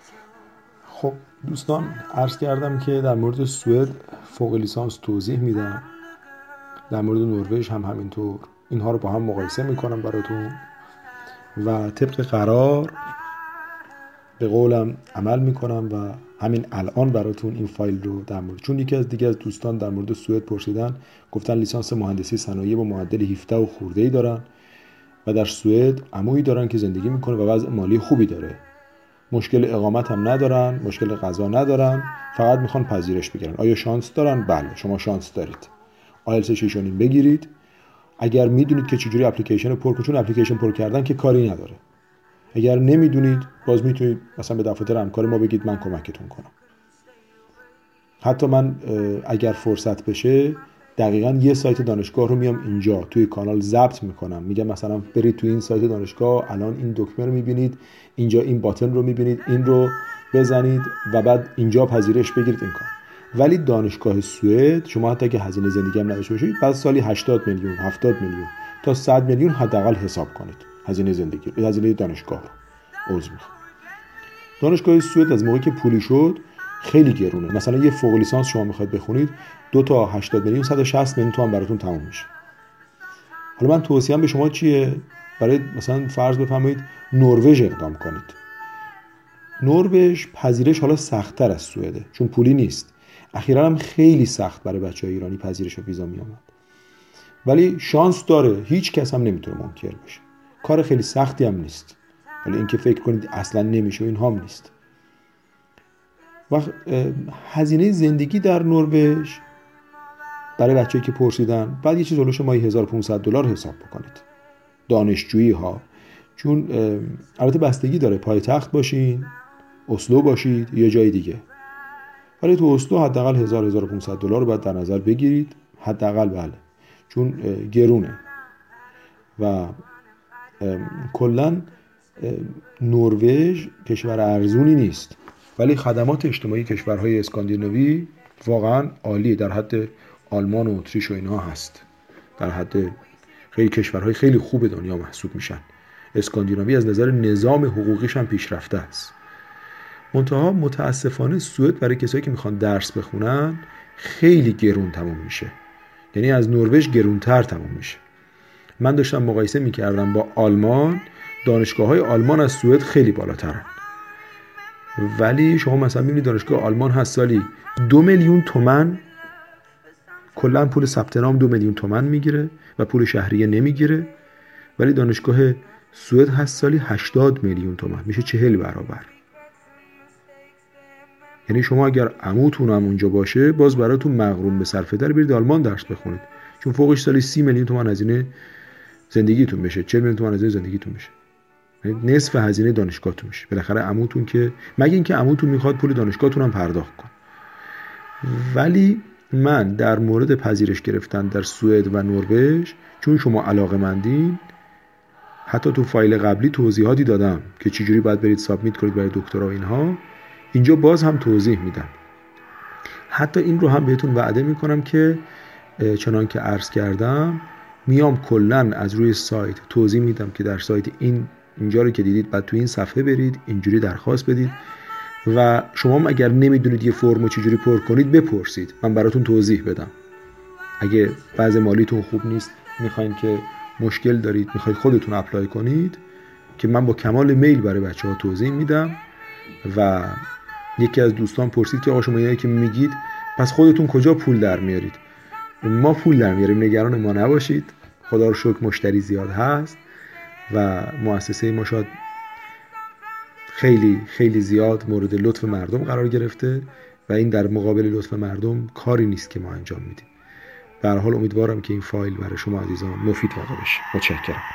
خب دوستان، عرض کردم که در مورد سوئد فوق لیسانس توضیح میدم، در مورد نروژ هم همینطور. اینها رو با هم مقایسه میکنم براتون و طبق قرار به قولم عمل میکنم و همین الان براتون این فایل رو در مورد، چون یکی از دیگه از دوستان در مورد سوئد پرسیدن، گفتن لیسانس مهندسی صنایع با معدل 17 و خورده‌ای دارن و در سوئد عمویی دارن که زندگی میکنه و وضع مالی خوبی داره، مشکل اقامت هم ندارن، مشکل غذا ندارن، فقط میخوان پذیرش بگیرن. آیا شانس دارن؟ بله، شما شانس دارید. آیلتس 6.5 بگیرید. اگر میدونید که چجوری اپلیکیشن رو پر کنید، چون اپلیکیشن پر کردن که کاری نداره. اگر نمیدونید باز میتونید مثلا به دفاتر همکار ما بگید، من کمکتون کنم. حتی من اگر فرصت بشه دقیقاً یه سایت دانشگاه رو میام اینجا توی کانال ضبط میکنم، میگم مثلا برید توی این سایت دانشگاه، الان این دکمه رو میبینید، اینجا این باتن رو میبینید، این رو بزنید و بعد اینجا پذیرش بگیرید این کار. ولی دانشگاه سوئد شما حتی که هزینه زندگی هم نداشته باشید، بعد سالی 80 میلیون 70 میلیون تا 100 میلیون حداقل حساب کنید هزینه زندگی، هزینه دانشگاه رو. عذر میخوام. دانشگاه سوئد از موقعی که پولی شد خیلی گرونه. مثلا یه فوق لیسانس شما میخواید بخونید 2 تا 80 میلیون 160 میلیون تومان براتون تموم میشه. حالا من توصیه‌ام به شما چیه؟ برای مثلا فرض بفرمایید نروژ اقدام کنید. نروژ پذیرش حالا سخت‌تر از سوئده چون پولی نیست. اخیراً هم خیلی سخت برای بچه‌های ایرانی پذیرش و ویزا میامد. ولی شانس داره، هیچ کس هم نمیتونه منکر بشه. کار خیلی سختی هم نیست. ولی اینکه فکر کنید اصلا نمیشه این هم نیست. و هزینه زندگی در نروژ برای بچه‌ای که پرسیدن، بعد یه چیز هولوش ماهی $1500 حساب بکنید. دانشجویی ها، چون البته بستگی داره پایتخت باشین، اسلو باشید یا جای دیگه. ولی تو اسلو حداقل $1500 رو باید در نظر بگیرید، حداقل. بله، چون گرونه و کلا نروژ کشور ارزونی نیست، ولی خدمات اجتماعی کشورهای اسکاندیناوی واقعا عالیه، در حد آلمان و اتریش و اینها هست، در حد خیلی کشورهای خیلی خوب دنیا محسوب میشن. اسکاندیناوی از نظر نظام حقوقیش هم پیشرفته است. منتها متاسفانه سوئد برای کسایی که میخوان درس بخونن خیلی گرون تموم میشه، یعنی از نروژ گرونتر تموم میشه. من داشتم مقایسه میکردم با آلمان، دانشگاه‌های آلمان از سوئد خیلی بالاترن. ولی شما مثلا میبینید دانشگاه آلمان هست سالی 2 میلیون تومان، کلا پول ثبت نام 2 میلیون تومان میگیره و پول شهریه نمیگیره. ولی دانشگاه سوئد هست سالی 80 میلیون تومان، میشه 40 برابر. یعنی شما اگر عموتون هم اونجا باشه باز براتون مغروم به صرفه در برید آلمان درس بخونید، چون فوقش سالی 30 میلیون تومان هزینه زندگیتون بشه، 40 میلیون تومان هزینه زندگیتون بشه، یعنی نصف هزینه دانشگاهتون میشه. بالاخره عموتون که مگه اینکه عموتون میخواد پول دانشگاهتون هم پرداخت کن. ولی من در مورد پذیرش گرفتن در سوئد و نروژ، چون شما علاقه‌مندین، حتی تو فایل قبلی توضیحاتی دادم که چجوری باید برید سابمیت کنید برای دکترا و اینها، اینجا باز هم توضیح میدم. حتی این رو هم بهتون وعده میکنم که چنان که عرض کردم میام کلن از روی سایت توضیح میدم که در سایت اینجا رو که دیدید بعد تو این صفحه برید اینجوری درخواست بدید و شما هم اگر نمیدونید یه فرمو چجوری پر کنید بپرسید، من براتون توضیح بدم. اگه وضع مالیتون خوب نیست، میخواین که مشکل دارید میخواید خودتون اپلای کنید، که من با کمال میل برای بچه‌ها توضیح میدم. و یکی از دوستان پرسید که آقا شما اینایی که میگید پس خودتون کجا پول در میارید؟ ما پول در میاریم، نگران ما نباشید. خدا رو شکر مشتری زیاد هست و مؤسسه ما شاید خیلی خیلی زیاد مورد لطف مردم قرار گرفته و این در مقابل لطف مردم کاری نیست که ما انجام میدیم. به هر حال امیدوارم که این فایل برای شما عزیزان مفید واقع بشه. متشکرم.